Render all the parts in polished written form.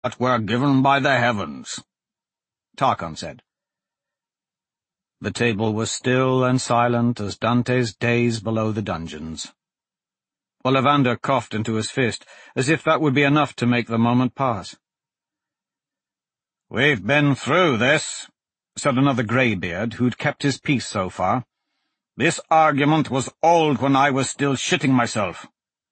that were given by the heavens," Tarkon said. The table was still and silent as Dante's days below the dungeons. Ollivander coughed into his fist, as if that would be enough to make the moment pass. "We've been through this," said another greybeard, who'd kept his peace so far. "This argument was old when I was still shitting myself."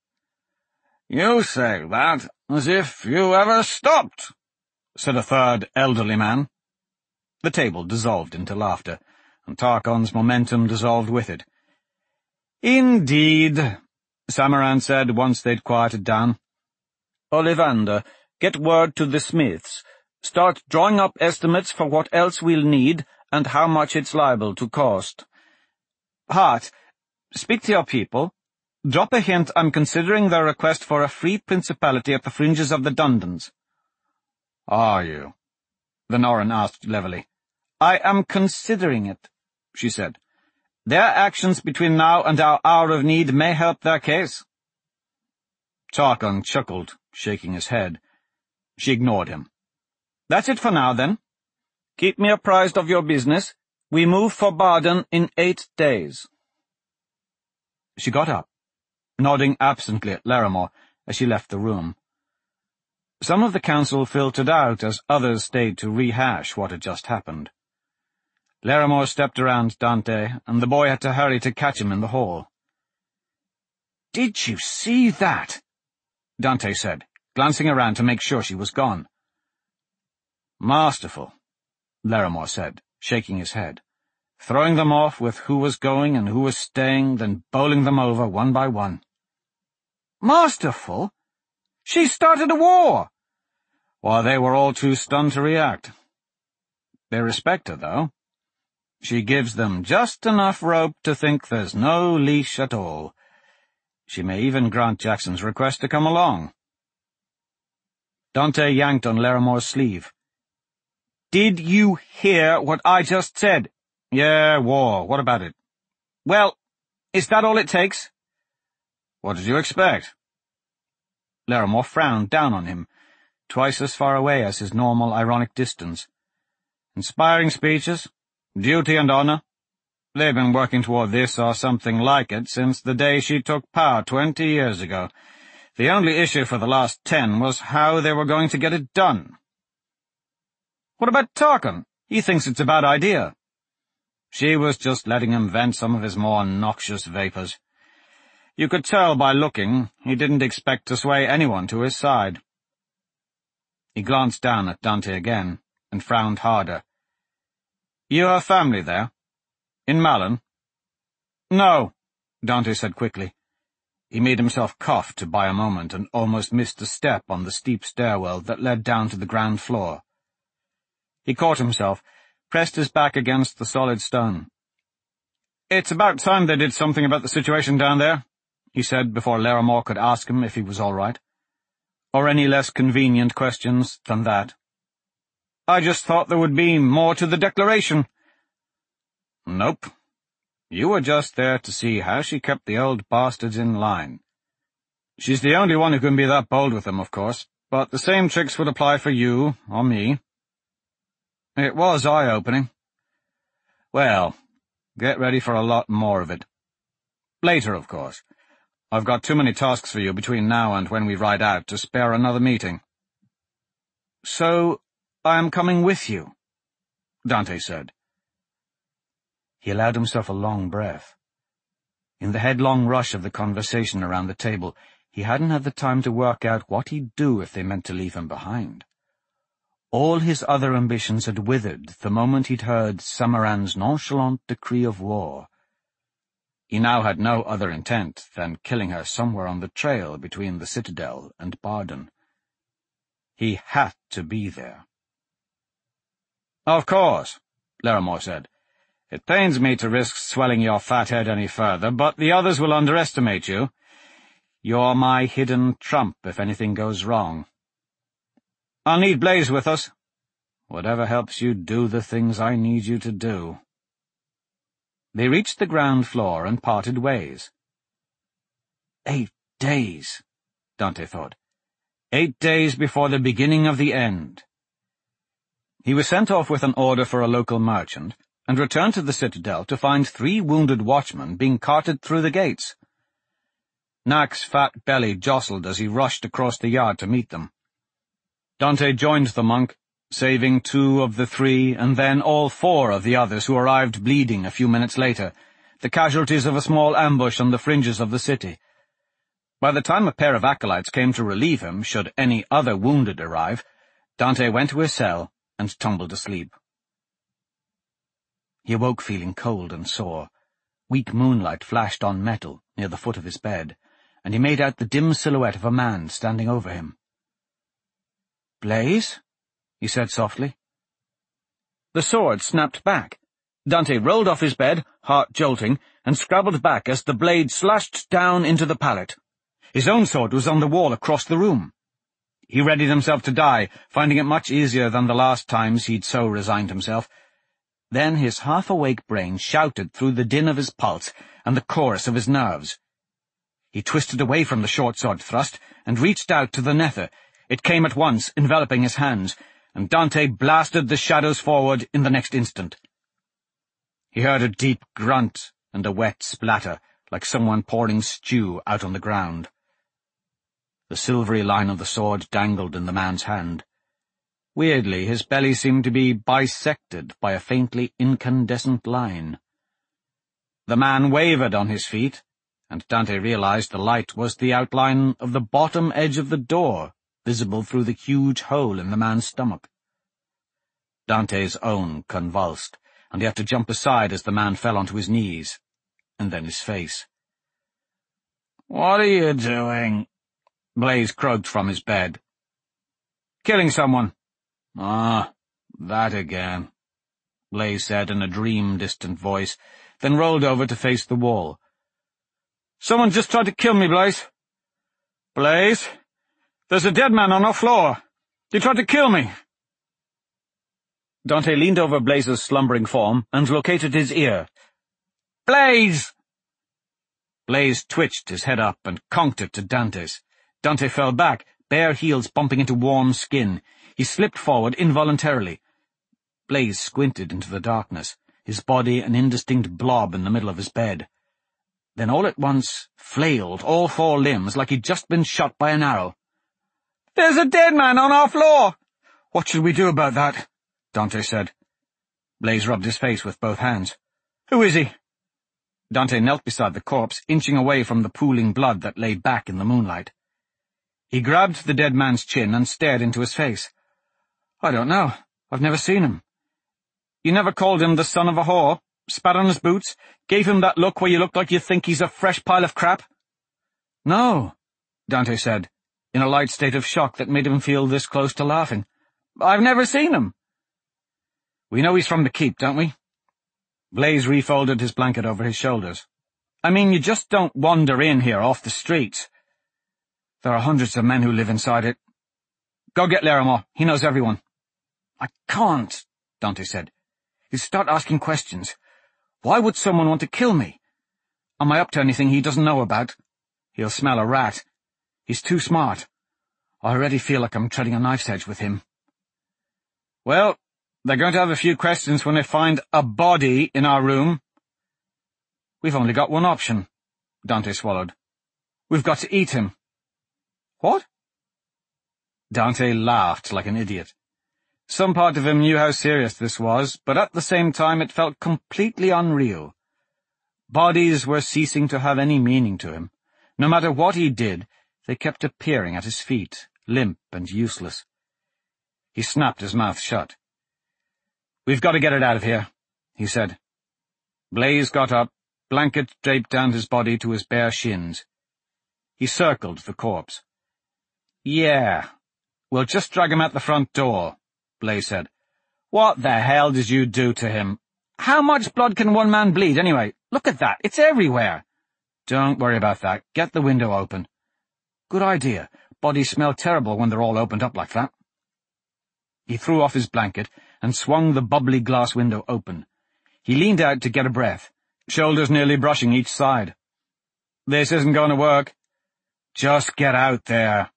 "You say that as if you ever stopped," said a third elderly man. The table dissolved into laughter, and Tarkon's momentum dissolved with it. "Indeed," Samaran said once they'd quieted down. "Ollivander, get word to the smiths. Start drawing up estimates for what else we'll need and how much it's liable to cost. Hart, speak to your people. Drop a hint I'm considering their request for a free principality at the fringes of the Dundons." "Are you?" the Norn asked levelly. "I am considering it," she said. "Their actions between now and our hour of need may help their case." Tarkon chuckled, shaking his head. She ignored him. "That's it for now, then. Keep me apprised of your business. We move for Barden in 8 days. She got up, nodding absently at Larimore as she left the room. Some of the council filtered out as others stayed to rehash what had just happened. Larimore stepped around Dante, and the boy had to hurry to catch him in the hall. "Did you see that?" Dante said, glancing around to make sure she was gone. "Masterful," Larimore said, shaking his head, throwing them off with who was going and who was staying, then bowling them over one by one. "Masterful? She started a war!" While they were all too stunned to react. They respect her, though. She gives them just enough rope to think there's no leash at all. She may even grant Jackson's request to come along. Dante yanked on Larimore's sleeve. "Did you hear what I just said?" "Yeah, war. What about it?" "Well, is that all it takes?" "What did you expect?" Larimore frowned down on him, twice as far away as his normal ironic distance. "Inspiring speeches? Duty and honor? They've been working toward this or something like it since the day she took power 20 years ago. The only issue for the last 10 was how they were going to get it done." "What about Tarkon? He thinks it's a bad idea." She was just letting him vent some of his more noxious vapors. You could tell by looking he didn't expect to sway anyone to his side. He glanced down at Dante again, and frowned harder. "You have family there? In Malin?" "No," Dante said quickly. He made himself cough to buy a moment and almost missed a step on the steep stairwell that led down to the ground floor. He caught himself, pressed his back against the solid stone. "It's about time they did something about the situation down there," he said before Larimore could ask him if he was all right. Or any less convenient questions than that. "I just thought there would be more to the declaration." "Nope. You were just there to see how she kept the old bastards in line. She's the only one who can be that bold with them, of course, but the same tricks would apply for you or me." It was eye-opening. Well, get ready for a lot more of it. Later, of course. I've got too many tasks for you between now and when we ride out to spare another meeting. "So, I am coming with you," Dante said. He allowed himself a long breath. In the headlong rush of the conversation around the table, he hadn't had the time to work out what he'd do if they meant to leave him behind. All his other ambitions had withered the moment he'd heard Samaran's nonchalant decree of war. He now had no other intent than killing her somewhere on the trail between the Citadel and Barden. He had to be there. "Of course," Larimore said. "It pains me to risk swelling your fat head any further, but the others will underestimate you. You're my hidden trump if anything goes wrong. I'll need Blaze with us. Whatever helps you do the things I need you to do." They reached the ground floor and parted ways. 8 days, Dante thought. 8 days before the beginning of the end. He was sent off with an order for a local merchant, and returned to the citadel to find 3 wounded watchmen being carted through the gates. Nack's fat belly jostled as he rushed across the yard to meet them. Dante joined the monk, saving 2 of the 3 and then all 4 of the others who arrived bleeding a few minutes later, the casualties of a small ambush on the fringes of the city. By the time a pair of acolytes came to relieve him, should any other wounded arrive, Dante went to his cell and tumbled asleep. He awoke feeling cold and sore. Weak moonlight flashed on metal near the foot of his bed, and he made out the dim silhouette of a man standing over him. "Blaise?" he said softly. The sword snapped back. Dante rolled off his bed, heart jolting, and scrabbled back as the blade slashed down into the pallet. His own sword was on the wall across the room. He readied himself to die, finding it much easier than the last times he'd so resigned himself. Then his half-awake brain shouted through the din of his pulse and the chorus of his nerves. He twisted away from the short-sword thrust and reached out to the nether. It came at once, enveloping his hands, and Dante blasted the shadows forward in the next instant. He heard a deep grunt and a wet splatter, like someone pouring stew out on the ground. The silvery line of the sword dangled in the man's hand. Weirdly, his belly seemed to be bisected by a faintly incandescent line. The man wavered on his feet, and Dante realized the light was the outline of the bottom edge of the door, visible through the huge hole in the man's stomach. Dante's own convulsed, and he had to jump aside as the man fell onto his knees, and then his face. "What are you doing?" Blaise croaked from his bed. "Killing someone." "Ah, that again," Blaise said in a dream-distant voice, then rolled over to face the wall. "Someone just tried to kill me, Blaise. Blaise, there's a dead man on our floor. He tried to kill me." Dante leaned over Blaise's slumbering form and located his ear. "Blaise!" Blaise twitched his head up and conked it to Dante's. Dante fell back, bare heels bumping into warm skin. He slipped forward involuntarily. Blaise squinted into the darkness, his body an indistinct blob in the middle of his bed. Then all at once flailed all 4 limbs like he'd just been shot by an arrow. "There's a dead man on our floor!" "What should we do about that?" Dante said. Blaise rubbed his face with both hands. "Who is he?" Dante knelt beside the corpse, inching away from the pooling blood that lay back in the moonlight. He grabbed the dead man's chin and stared into his face. "I don't know. I've never seen him." "You never called him the son of a whore? Spat on his boots? Gave him that look where you look like you think he's a fresh pile of crap?" "No," Dante said, in a light state of shock that made him feel this close to laughing. "I've never seen him." "We know he's from the keep, don't we?" Blaise refolded his blanket over his shoulders. "I mean, you just don't wander in here off the streets. There are hundreds of men who live inside it. Go get Larimore. He knows everyone." "I can't," Dante said. "He'll start asking questions. Why would someone want to kill me? Am I up to anything he doesn't know about? He'll smell a rat. He's too smart. I already feel like I'm treading a knife's edge with him." "Well, they're going to have a few questions when they find a body in our room." "We've only got one option," Dante swallowed. "We've got to eat him." "What?" Dante laughed like an idiot. Some part of him knew how serious this was, but at the same time it felt completely unreal. Bodies were ceasing to have any meaning to him. No matter what he did, they kept appearing at his feet, limp and useless. He snapped his mouth shut. "We've got to get it out of here," he said. Blaise got up, blanket draped down his body to his bare shins. He circled the corpse. "Yeah, we'll just drag him out the front door," Blaise said. "What the hell did you do to him? How much blood can one man bleed, anyway? Look at that, it's everywhere." "Don't worry about that. Get the window open." "Good idea. Bodies smell terrible when they're all opened up like that." He threw off his blanket and swung the bubbly glass window open. He leaned out to get a breath, shoulders nearly brushing each side. "This isn't going to work." "Just get out there."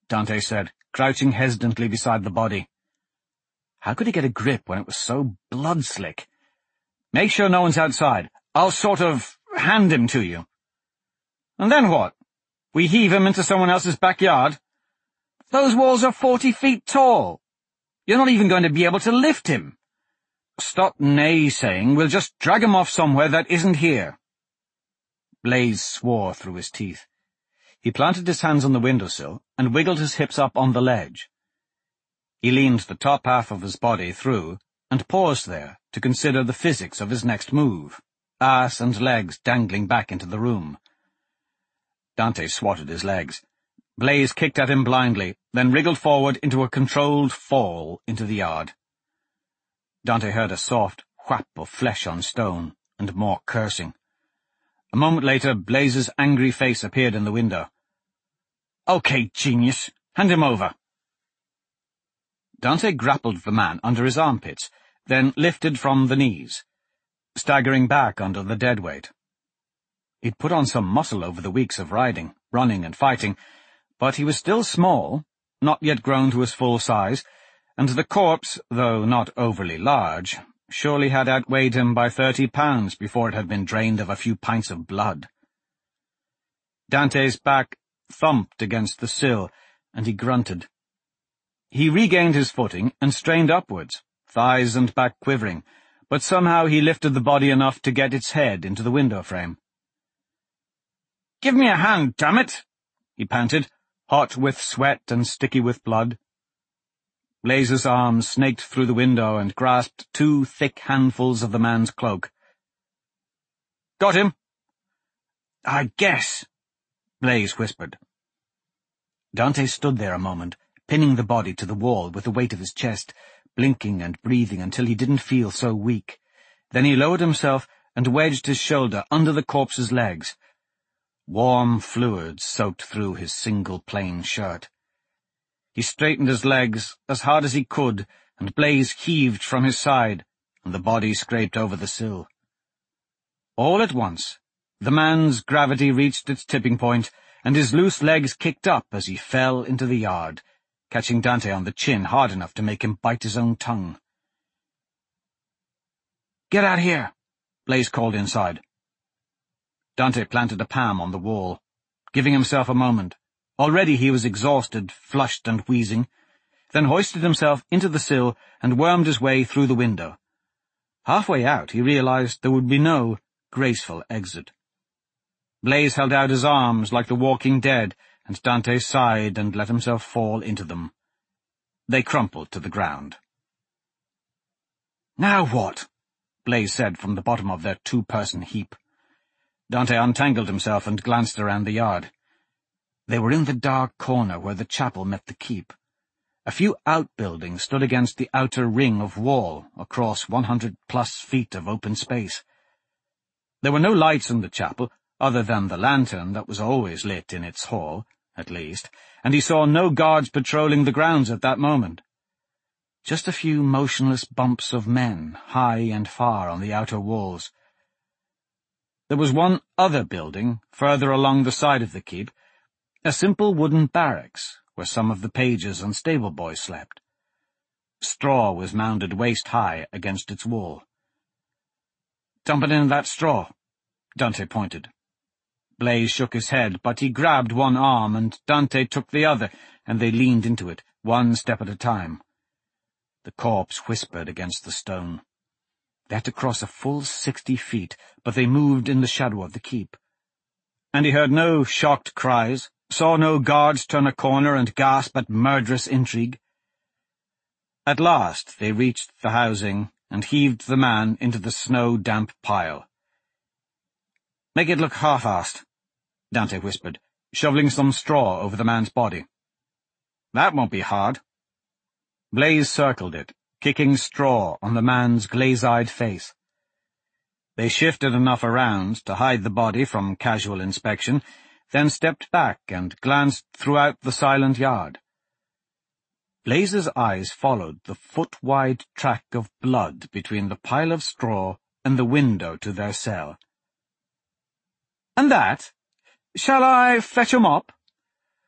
Dante said, crouching hesitantly beside the body. How could he get a grip when it was so blood-slick? Make sure no one's outside. I'll sort of hand him to you. And then what? We heave him into someone else's backyard? Those walls are 40 feet tall. You're not even going to be able to lift him. Stop naysaying. We'll just drag him off somewhere that isn't here. Blaze swore through his teeth. He planted his hands on the windowsill and wiggled his hips up on the ledge. He leaned the top half of his body through and paused there to consider the physics of his next move, ass and legs dangling back into the room. Dante swatted his legs. Blaze kicked at him blindly, then wriggled forward into a controlled fall into the yard. Dante heard a soft whap of flesh on stone, and more cursing. A moment later, Blaze's angry face appeared in the window. "Okay, genius, hand him over." Dante grappled the man under his armpits, then lifted from the knees, staggering back under the deadweight. He'd put on some muscle over the weeks of riding, running and fighting, but he was still small, not yet grown to his full size, and the corpse, though not overly large, surely had outweighed him by 30 pounds before it had been drained of a few pints of blood. Dante's back thumped against the sill, and he grunted. He regained his footing and strained upwards, thighs and back quivering, but somehow he lifted the body enough to get its head into the window frame. "Give me a hand, damn it!" he panted, hot with sweat and sticky with blood. Blaze's arms snaked through the window and grasped 2 thick handfuls of the man's cloak. "Got him?" "I guess," Blaze whispered. Dante stood there a moment, pinning the body to the wall with the weight of his chest, blinking and breathing until he didn't feel so weak. Then he lowered himself and wedged his shoulder under the corpse's legs. Warm fluid soaked through his single plain shirt. He straightened his legs as hard as he could, and Blaze heaved from his side, and the body scraped over the sill. All at once, the man's gravity reached its tipping point, and his loose legs kicked up as he fell into the yard, catching Dante on the chin hard enough to make him bite his own tongue. "Get out here," Blaze called inside. Dante planted a palm on the wall, giving himself a moment. Already he was exhausted, flushed and wheezing, then hoisted himself into the sill and wormed his way through the window. Halfway out he realized there would be no graceful exit. Blaze held out his arms like the walking dead, and Dante sighed and let himself fall into them. They crumpled to the ground. "Now what?" Blaze said from the bottom of their 2-person heap. Dante untangled himself and glanced around the yard. They were in the dark corner where the chapel met the keep. A few outbuildings stood against the outer ring of wall across 100+ feet of open space. There were no lights in the chapel, other than the lantern that was always lit in its hall, at least, and he saw no guards patrolling the grounds at that moment. Just a few motionless bumps of men, high and far on the outer walls. There was one other building, further along the side of the keep, a simple wooden barracks, where some of the pages and stable boys slept. Straw was mounded waist-high against its wall. "Dump it in that straw," Dante pointed. Blaze shook his head, but he grabbed one arm, and Dante took the other, and they leaned into it, one step at a time. The corpse whispered against the stone. They had to cross a full 60 feet, but they moved in the shadow of the keep. And he heard no shocked cries, saw no guards turn a corner and gasp at murderous intrigue. At last they reached the housing and heaved the man into the snow-damp pile. "Make it look half-assed," Dante whispered, shoveling some straw over the man's body. "That won't be hard." Blaze circled it, kicking straw on the man's glaze-eyed face. They shifted enough around to hide the body from casual inspection, then stepped back and glanced throughout the silent yard. Blaze's eyes followed the foot-wide track of blood between the pile of straw and the window to their cell. "And that? Shall I fetch 'em up?"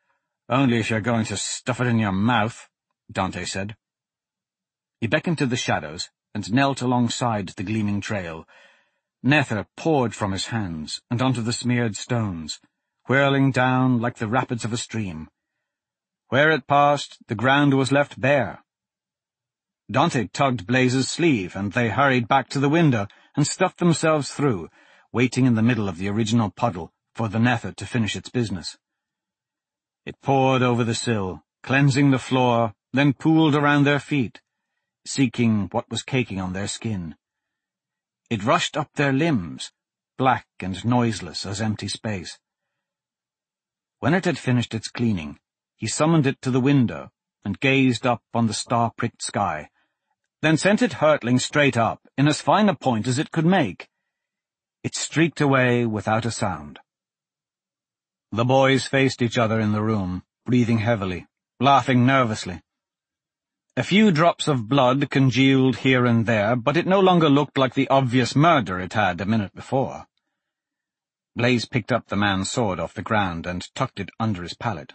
Only if you're going to stuff it in your mouth, Dante said. He beckoned to the shadows and knelt alongside the gleaming trail. Nether poured from his hands and onto the smeared stones, whirling down like the rapids of a stream. Where it passed, the ground was left bare. Dante tugged Blaze's sleeve, and they hurried back to the window and stuffed themselves through, waiting in the middle of the original puddle for the nether to finish its business. It poured over the sill, cleansing the floor, then pooled around their feet, seeking what was caking on their skin. It rushed up their limbs, black and noiseless as empty space. When it had finished its cleaning, he summoned it to the window and gazed up on the star-pricked sky, then sent it hurtling straight up in as fine a point as it could make. It streaked away without a sound. The boys faced each other in the room, breathing heavily, laughing nervously. A few drops of blood congealed here and there, but it no longer looked like the obvious murder it had a minute before. Blaze picked up the man's sword off the ground and tucked it under his pallet.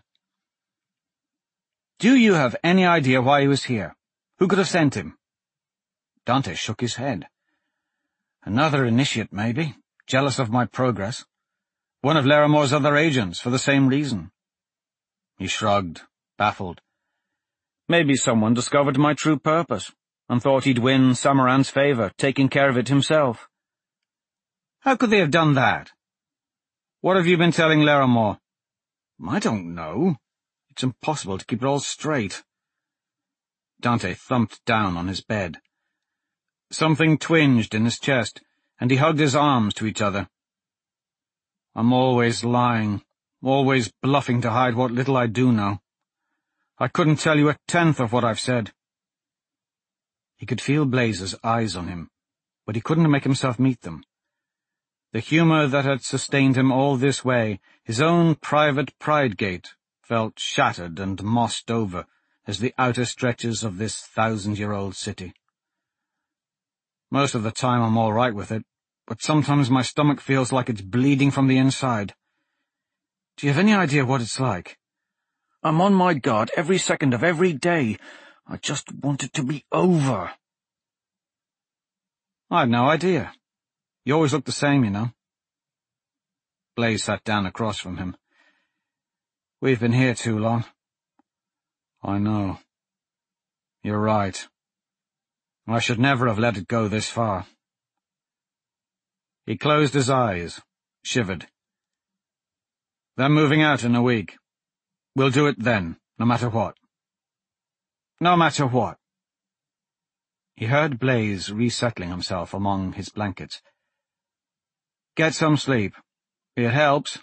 "Do you have any idea why he was here? Who could have sent him?" Dante shook his head. "Another initiate, maybe, jealous of my progress. One of Laramore's other agents, for the same reason." He shrugged, baffled. "Maybe someone discovered my true purpose, and thought he'd win Samaran's favor, taking care of it himself." "How could they have done that?" "What have you been telling Laramore?" "I don't know. It's impossible to keep it all straight." Dante thumped down on his bed. Something twinged in his chest, and he hugged his arms to each other. "I'm always lying, always bluffing to hide what little I do know. I couldn't tell you 1/10 of what I've said." He could feel Blaze's eyes on him, but he couldn't make himself meet them. The humor that had sustained him all this way, his own private pride-gate, felt shattered and mossed over as the outer stretches of this 1,000-year-old city. "Most of the time I'm all right with it, but sometimes my stomach feels like it's bleeding from the inside. Do you have any idea what it's like? I'm on my guard every second of every day. I just want it to be over." "I've no idea. You always look the same, you know." Blaze sat down across from him. "We've been here too long." "I know. You're right. I should never have let it go this far." He closed his eyes, shivered. "They're moving out in a week. We'll do it then, no matter what." "No matter what?" He heard Blaze resettling himself among his blankets. "Get some sleep. It helps."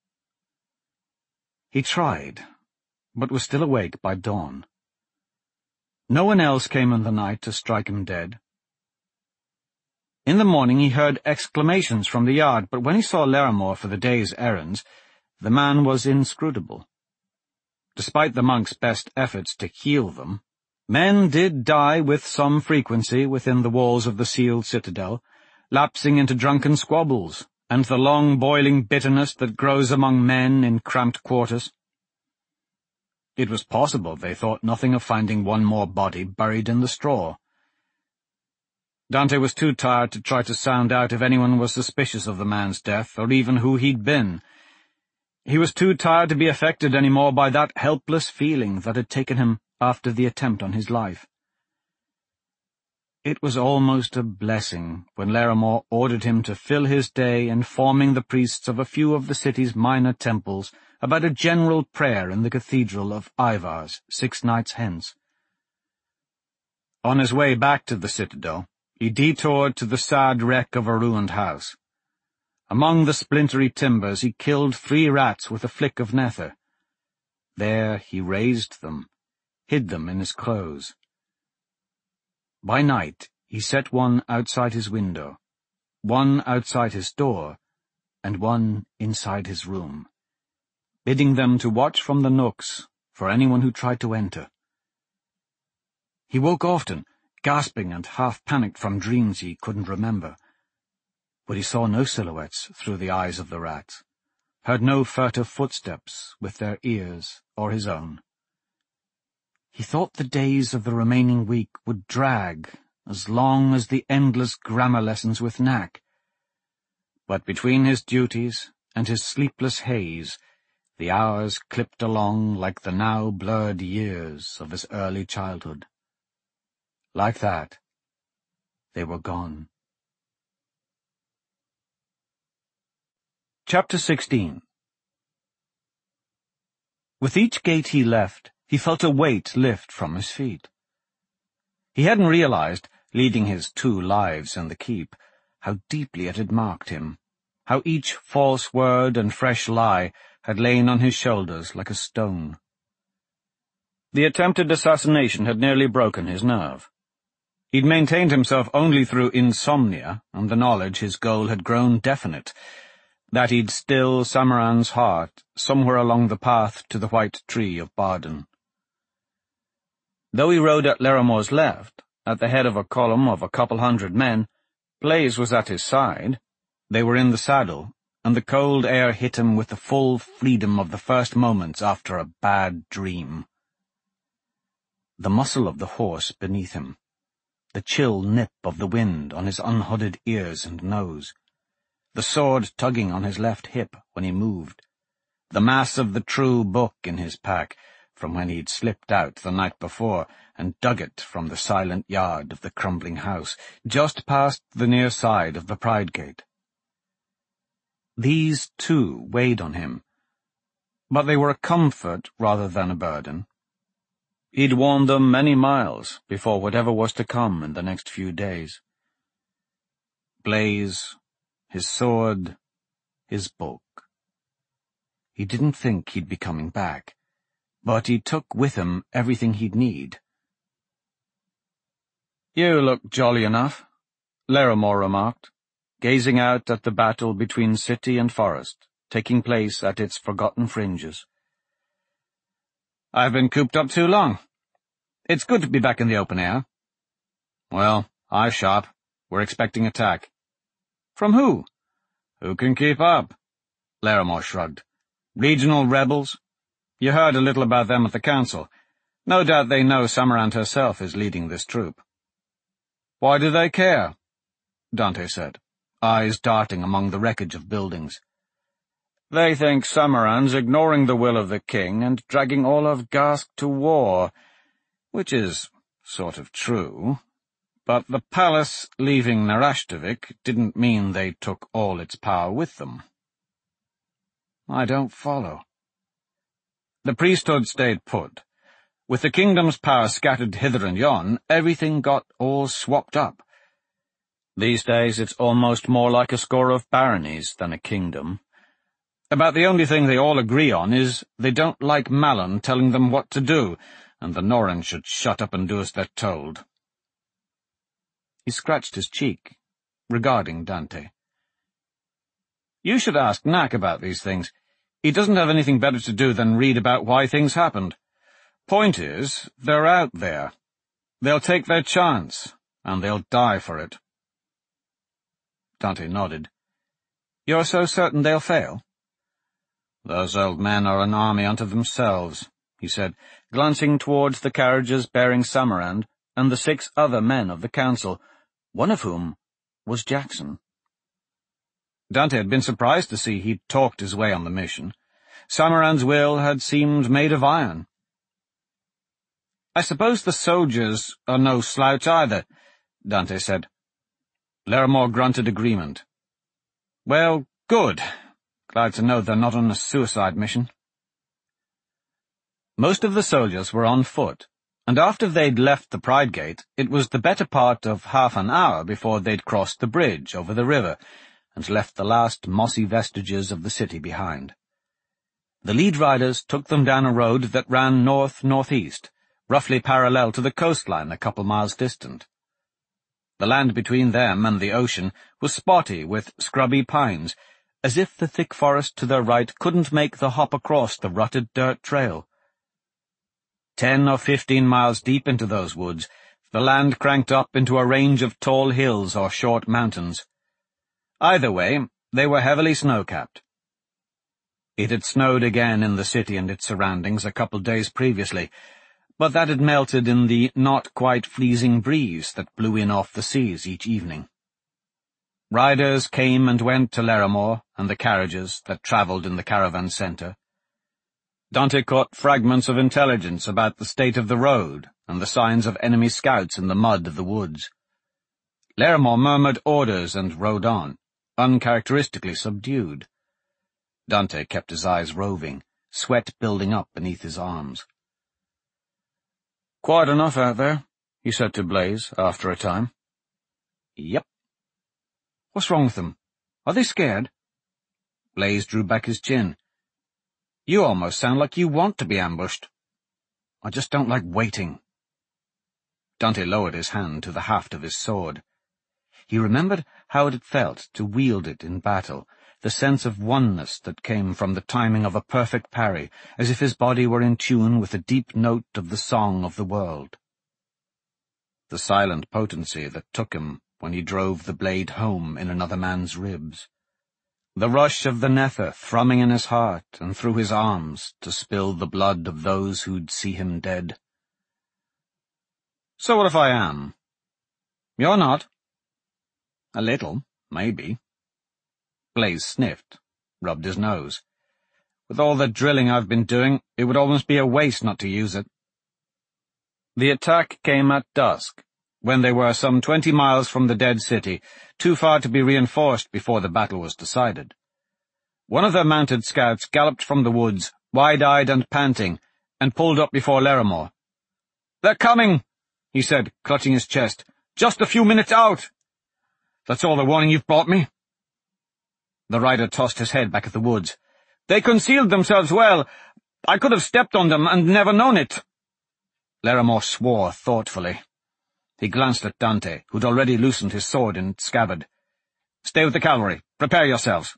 He tried, but was still awake by dawn. No one else came in the night to strike him dead. In the morning he heard exclamations from the yard, but when he saw Laramore for the day's errands, the man was inscrutable. Despite the monk's best efforts to heal them, men did die with some frequency within the walls of the sealed citadel, lapsing into drunken squabbles, and the long boiling bitterness that grows among men in cramped quarters. It was possible they thought nothing of finding one more body buried in the straw. Dante was too tired to try to sound out if anyone was suspicious of the man's death, or even who he'd been. He was too tired to be affected any more by that helpless feeling that had taken him after the attempt on his life. It was almost a blessing when Laramore ordered him to fill his day informing the priests of a few of the city's minor temples about a general prayer in the cathedral of Ivars 6 nights hence. On his way back to the citadel, he detoured to the sad wreck of a ruined house. Among the splintery timbers he killed 3 rats with a flick of nether. There he raised them, hid them in his clothes. By night he set one outside his window, one outside his door, and one inside his room, bidding them to watch from the nooks for anyone who tried to enter. He woke often, gasping and half-panicked from dreams he couldn't remember, but he saw no silhouettes through the eyes of the rats, heard no furtive footsteps with their ears or his own. He thought the days of the remaining week would drag as long as the endless grammar lessons with Knack. But between his duties and his sleepless haze, the hours clipped along like the now blurred years of his early childhood. Like that, they were gone. Chapter 16. With each gate he left, he felt a weight lift from his feet. He hadn't realized, leading his 2 lives in the keep, how deeply it had marked him, how each false word and fresh lie had lain on his shoulders like a stone. The attempted assassination had nearly broken his nerve. He'd maintained himself only through insomnia and the knowledge his goal had grown definite, that he'd still Samaran's heart somewhere along the path to the White Tree of Bardon. Though he rode at Laramore's left, at the head of a column of a couple hundred men, Blaise was at his side. They were in the saddle, and the cold air hit him with the full freedom of the first moments after a bad dream. The muscle of the horse beneath him, the chill nip of the wind on his unhooded ears and nose, the sword tugging on his left hip when he moved, the mass of the true book in his pack from when he'd slipped out the night before and dug it from the silent yard of the crumbling house, just past the near side of the Pride Gate. These, too, weighed on him, but they were a comfort rather than a burden. He'd worn them many miles before whatever was to come in the next few days. Blaise, his sword, his book. He didn't think he'd be coming back, but he took with him everything he'd need. "You look jolly enough," Laramore remarked, gazing out at the battle between city and forest, taking place at its forgotten fringes. "I've been cooped up too long. It's good to be back in the open air." "Well, eyes sharp. We're expecting attack." "From who?" "Who can keep up?" Laramore shrugged. "Regional rebels. You heard a little about them at the council. No doubt they know Samarand herself is leading this troop." "Why do they care?" Dante said, eyes darting among the wreckage of buildings. "They think Samarand's ignoring the will of the king and dragging all of Garsk to war, which is sort of true. But the palace leaving Narashtovik didn't mean they took all its power with them." "I don't follow." "The priesthood stayed put. With the kingdom's power scattered hither and yon, everything got all swapped up. These days it's almost more like a score of baronies than a kingdom. About the only thing they all agree on is they don't like Malon telling them what to do, and the Norrens should shut up and do as they're told." He scratched his cheek, regarding Dante. "You should ask Knack about these things. He doesn't have anything better to do than read about why things happened. Point is, they're out there. They'll take their chance, and they'll die for it." Dante nodded. "You're so certain they'll fail?" "Those old men are an army unto themselves," he said, glancing towards the carriages bearing Samarand and the 6 other men of the council, one of whom was Jackson. Dante had been surprised to see he'd talked his way on the mission. Samarand's will had seemed made of iron. "I suppose the soldiers are no slouch either," Dante said. Laramore grunted agreement. "Well, good. Glad to know they're not on a suicide mission." Most of the soldiers were on foot, and after they'd left the Pride Gate, it was the better part of half an hour before they'd crossed the bridge over the river and left the last mossy vestiges of the city behind. The lead riders took them down a road that ran north-northeast, roughly parallel to the coastline a couple miles distant. The land between them and the ocean was spotty with scrubby pines, as if the thick forest to their right couldn't make the hop across the rutted dirt trail. 10 or 15 miles deep into those woods, the land cranked up into a range of tall hills or short mountains. Either way, they were heavily snow-capped. It had snowed again in the city and its surroundings a couple days previously, but that had melted in the not-quite-freezing breeze that blew in off the seas each evening. Riders came and went to Larimore and the carriages that travelled in the caravan centre. Dante caught fragments of intelligence about the state of the road and the signs of enemy scouts in the mud of the woods. Larimore murmured orders and rode on, uncharacteristically subdued. Dante kept his eyes roving, sweat building up beneath his arms. "Quiet enough out there," he said to Blaise after a time. "Yep." "What's wrong with them? Are they scared?" Blaise drew back his chin. "You almost sound like you want to be ambushed." "I just don't like waiting." Dante lowered his hand to the haft of his sword. He remembered how it had felt to wield it in battle, the sense of oneness that came from the timing of a perfect parry, as if his body were in tune with the deep note of the song of the world. The silent potency that took him when he drove the blade home in another man's ribs. The rush of the nether thrumming in his heart and through his arms to spill the blood of those who'd see him dead. "So what if I am?" "You're not." "A little, maybe." Blaise sniffed, rubbed his nose. "With all the drilling I've been doing, it would almost be a waste not to use it." The attack came at dusk, when they were some 20 miles from the dead city, too far to be reinforced before the battle was decided. One of their mounted scouts galloped from the woods, wide-eyed and panting, and pulled up before Larimore. "They're coming," he said, clutching his chest. "Just a few minutes out." "That's all the warning you've brought me?" The rider tossed his head back at the woods. "They concealed themselves well. I could have stepped on them and never known it." Larimore swore thoughtfully. He glanced at Dante, who'd already loosened his sword in its scabbard. "Stay with the cavalry. Prepare yourselves."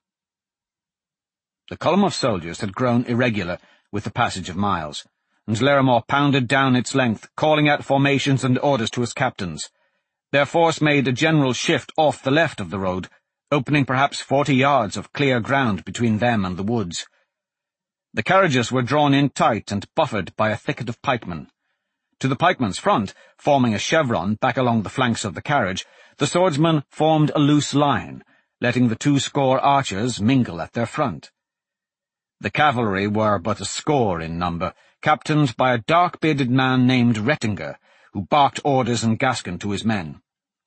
The column of soldiers had grown irregular with the passage of miles, and Larimore pounded down its length, calling out formations and orders to his captains. Their force made a general shift off the left of the road, opening perhaps 40 yards of clear ground between them and the woods. The carriages were drawn in tight and buffered by a thicket of pikemen. To the pikemen's front, forming a chevron back along the flanks of the carriage, the swordsmen formed a loose line, letting the 20 archers mingle at their front. The cavalry were but a score in number, captained by a dark-bearded man named Rettinger, who barked orders in Gascon to his men.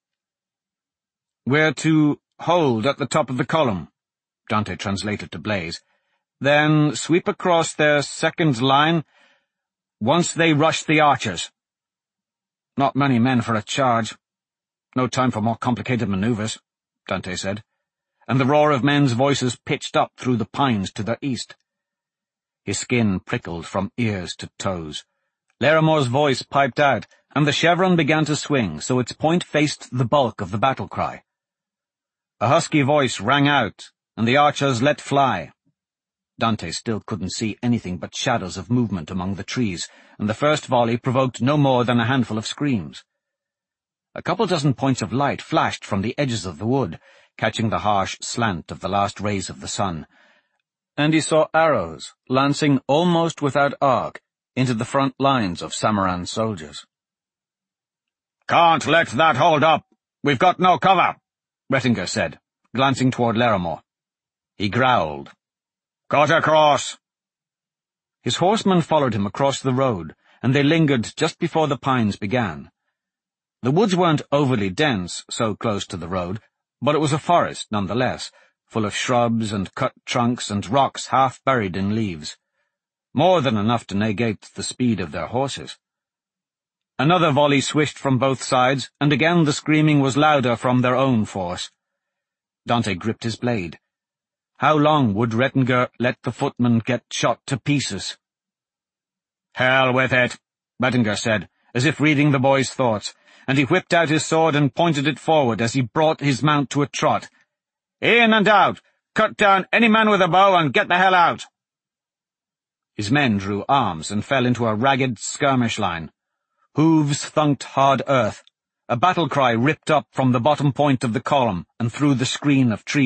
"We're to hold at the top of the column," Dante translated to Blaise. "Then sweep across their second line once they rush the archers." "Not many men for a charge. No time for more complicated maneuvers," Dante said, and the roar of men's voices pitched up through the pines to their east. His skin prickled from ears to toes. Larimore's voice piped out, and the chevron began to swing so its point faced the bulk of the battle cry. A husky voice rang out, and the archers let fly. Dante still couldn't see anything but shadows of movement among the trees, and the first volley provoked no more than a handful of screams. A couple dozen points of light flashed from the edges of the wood, catching the harsh slant of the last rays of the sun, and he saw arrows lancing almost without arc into the front lines of Samaran's soldiers. "Can't let that hold up. We've got no cover," Rettinger said, glancing toward Larimore. He growled, "Cut across." His horsemen followed him across the road, and they lingered just before the pines began. The woods weren't overly dense, so close to the road, but it was a forest nonetheless, full of shrubs and cut trunks and rocks half buried in leaves. More than enough to negate the speed of their horses. Another volley swished from both sides, and again the screaming was louder from their own force. Dante gripped his blade. How long would Rettinger let the footman get shot to pieces? "Hell with it," Rettinger said, as if reading the boy's thoughts, and he whipped out his sword and pointed it forward as he brought his mount to a trot. "In and out! Cut down any man with a bow and get the hell out!" His men drew arms and fell into a ragged skirmish line. Hooves thunked hard earth. A battle cry ripped up from the bottom point of the column and through the screen of trees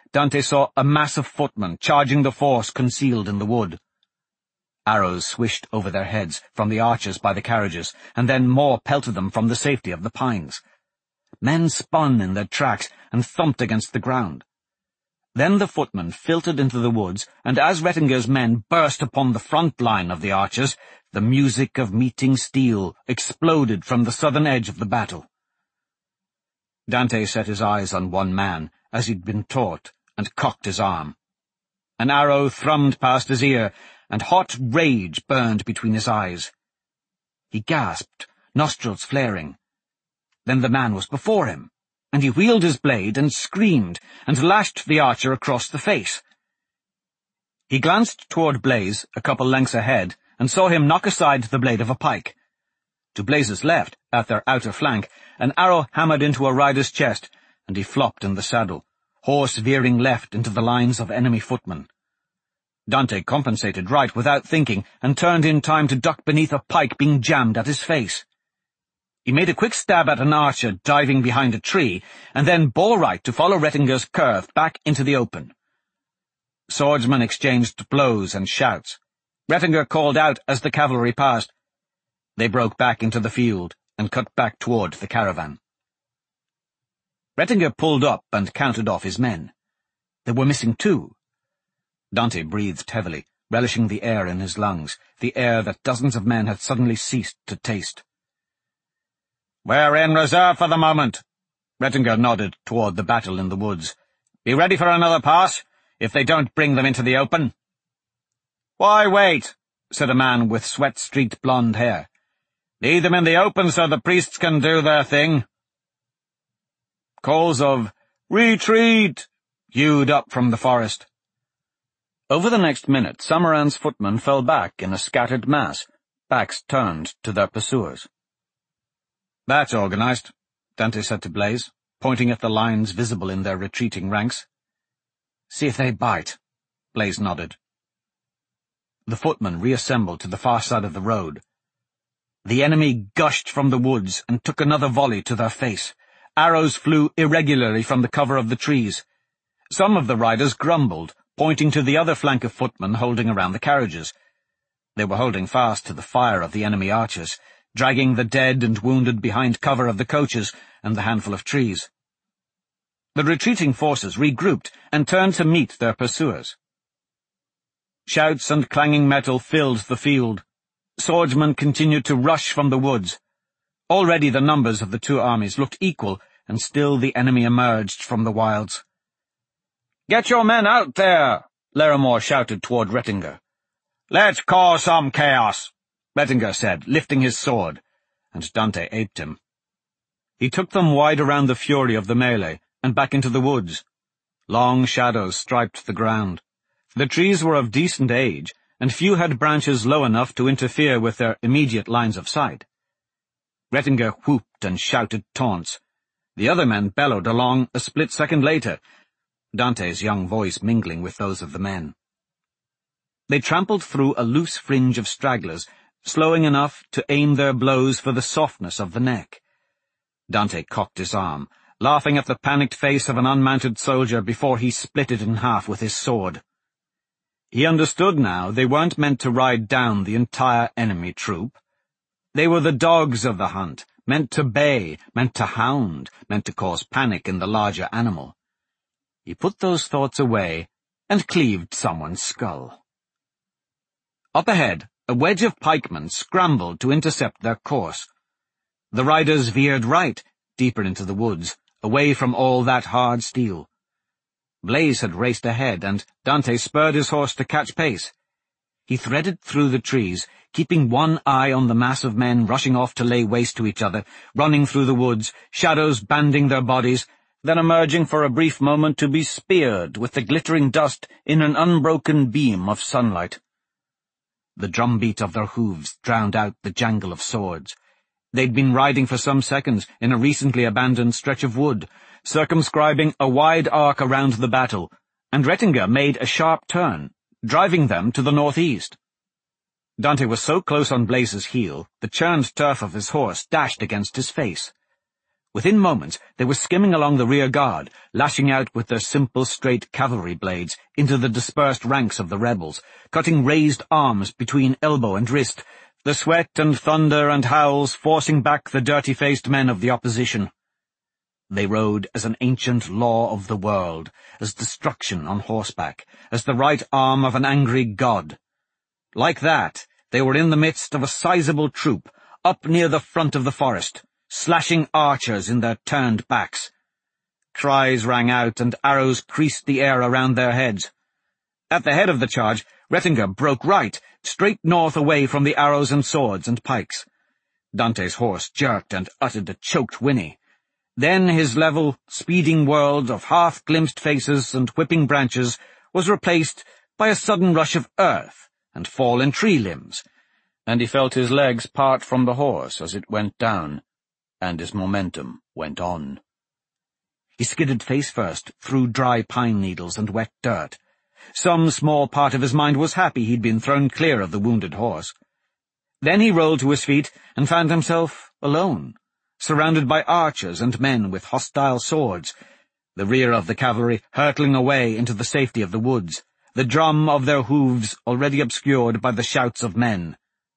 Dante saw a mass of footmen charging the force concealed in the wood. Arrows swished over their heads from the archers by the carriages, and then more pelted them from the safety of the pines. Men spun in their tracks and thumped against the ground. Then the footmen filtered into the woods, and as Rettinger's men burst upon the front line of the archers, the music of meeting steel exploded from the southern edge of the battle. Dante set his eyes on one man, as he'd been taught, and cocked his arm. An arrow thrummed past his ear, and hot rage burned between his eyes. He gasped, nostrils flaring. Then the man was before him, and he wheeled his blade and screamed, and lashed the archer across the face. He glanced toward Blaise, a couple lengths ahead, and saw him knock aside the blade of a pike. To Blaise's left, at their outer flank, an arrow hammered into a rider's chest, and he flopped in the saddle, horse veering left into the lines of enemy footmen. Dante compensated right without thinking, and turned in time to duck beneath a pike being jammed at his face. He made a quick stab at an archer diving behind a tree, and then bore right to follow Rettinger's curve back into the open. Swordsmen exchanged blows and shouts. Rettinger called out as the cavalry passed. They broke back into the field and cut back toward the caravan. Rettinger pulled up and counted off his men. There were missing 2. Dante breathed heavily, relishing the air in his lungs, the air that dozens of men had suddenly ceased to taste. "We're in reserve for the moment." Rettinger nodded toward the battle in the woods. "Be ready for another pass, if they don't bring them into the open." "Why wait?" said a man with sweat-streaked blonde hair. "Need them in the open so the priests can do their thing." Calls of "Retreat!" hewed up from the forest. Over the next minute, Samaran's footmen fell back in a scattered mass, backs turned to their pursuers. "That's organized," Dante said to Blaise, pointing at the lines visible in their retreating ranks. "See if they bite." Blaise nodded. The footmen reassembled to the far side of the road. The enemy gushed from the woods and took another volley to their face. Arrows flew irregularly from the cover of the trees. Some of the riders grumbled, pointing to the other flank of footmen holding around the carriages. They were holding fast to the fire of the enemy archers, dragging the dead and wounded behind cover of the coaches and the handful of trees. The retreating forces regrouped and turned to meet their pursuers. Shouts and clanging metal filled the field. Swordsmen continued to rush from the woods. Already the numbers of the 2 armies looked equal, and still the enemy emerged from the wilds. "Get your men out there!" Larimore shouted toward Rettinger. "Let's cause some chaos," Rettinger said, lifting his sword, and Dante aped him. He took them wide around the fury of the melee, and back into the woods. Long shadows striped the ground. The trees were of decent age, and few had branches low enough to interfere with their immediate lines of sight. Rettinger whooped and shouted taunts. The other men bellowed along a split second later, Dante's young voice mingling with those of the men. They trampled through a loose fringe of stragglers, slowing enough to aim their blows for the softness of the neck. Dante cocked his arm, laughing at the panicked face of an unmounted soldier before he split it in half with his sword. He understood now they weren't meant to ride down the entire enemy troop. They were the dogs of the hunt, meant to bay, meant to hound, meant to cause panic in the larger animal. He put those thoughts away and cleaved someone's skull. Up ahead, a wedge of pikemen scrambled to intercept their course. The riders veered right, deeper into the woods, away from all that hard steel. Blaise had raced ahead, and Dante spurred his horse to catch pace. He threaded through the trees, keeping one eye on the mass of men rushing off to lay waste to each other, running through the woods, shadows banding their bodies, then emerging for a brief moment to be speared with the glittering dust in an unbroken beam of sunlight. The drumbeat of their hooves drowned out the jangle of swords. They'd been riding for some seconds in a recently abandoned stretch of wood, circumscribing a wide arc around the battle, and Rettinger made a sharp turn, driving them to the northeast. Dante was so close on Blaise's heel, the churned turf of his horse dashed against his face. Within moments, they were skimming along the rear guard, lashing out with their simple, straight cavalry blades into the dispersed ranks of the rebels, cutting raised arms between elbow and wrist, the sweat and thunder and howls forcing back the dirty-faced men of the opposition. They rode as an ancient law of the world, as destruction on horseback, as the right arm of an angry god. Like that, they were in the midst of a sizable troop, up near the front of the forest, slashing archers in their turned backs. Cries rang out, and arrows creased the air around their heads. At the head of the charge, Rettinger broke right, straight north away from the arrows and swords and pikes. Dante's horse jerked and uttered a choked whinny. Then his level, speeding world of half-glimpsed faces and whipping branches was replaced by a sudden rush of earth and fallen tree limbs, and he felt his legs part from the horse as it went down, and his momentum went on. He skidded face first through dry pine needles and wet dirt. Some small part of his mind was happy he'd been thrown clear of the wounded horse. Then he rolled to his feet and found himself alone, surrounded by archers and men with hostile swords, the rear of the cavalry hurtling away into the safety of the woods, the drum of their hooves already obscured by the shouts of men.